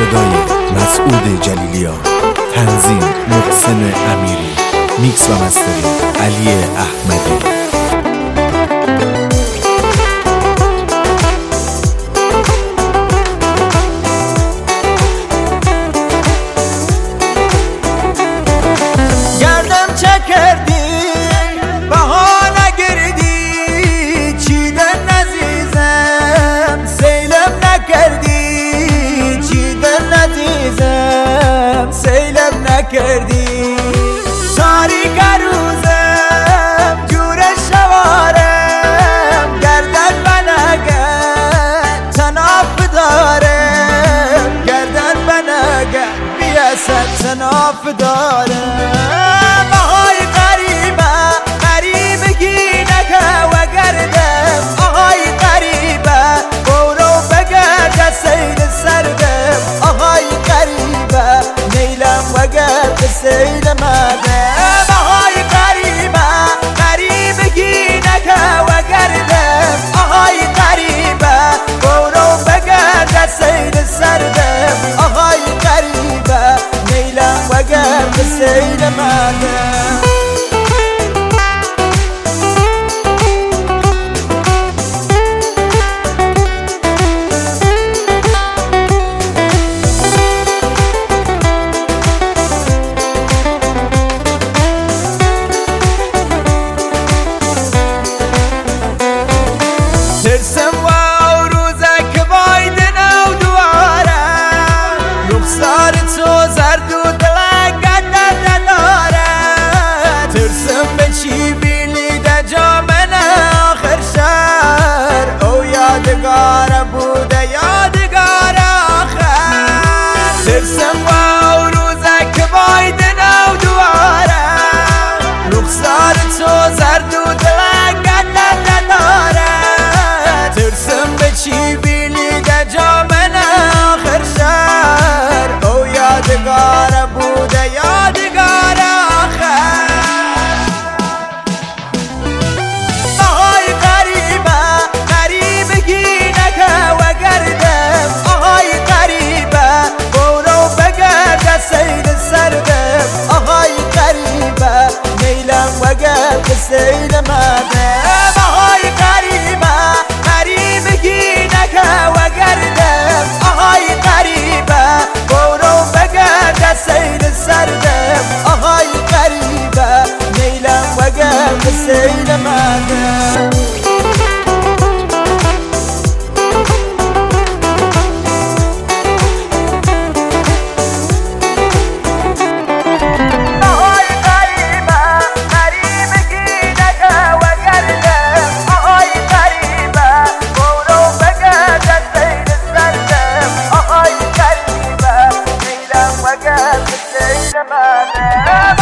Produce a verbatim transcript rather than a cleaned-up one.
صدای مسعود جلیلیان، تنظیم محسن امیری، میکس و مستری علی احمدی. کردی تاریک روزم جور شوارم گردن بنگن تناف دارم گردن بنگن بیاسد تناف دارم آهای قریبه قریبگی نکه و گردم آهای قریبه برو بگرد سیل سردم آهای قریبه نیلم و گرد سیل مردم آهای قریبه قریبگی نکه و گردم آهای قریبه برو بگرد سیل سردم آهای قریبه نیلم و گرد سیل مردم ترسم و روزک باید نو دوارم رخسار تو زرد و دلنگت نداره ترسم به چی بیلی ده جامن آخر شهر او یادگار بوده یادگار آخر ترسم و روزک باید نو دوارم رخسار تو زرد و دلنگت نداره ترسم به چی بیلی ده جامن آخر شهر او یادگار بوده یادگار آخر آهای قریبه قریبگی نکه و گردم آهای قریبه برو بگرد سیل سردم آهای قریبه نیلم و گرد سیل مردم آهای قریبه قریبگی نکه و گردم آهای قریبه برو بگرد سیل سردم آهای قریبه نیلم و گرد سیل مردم I got the state of my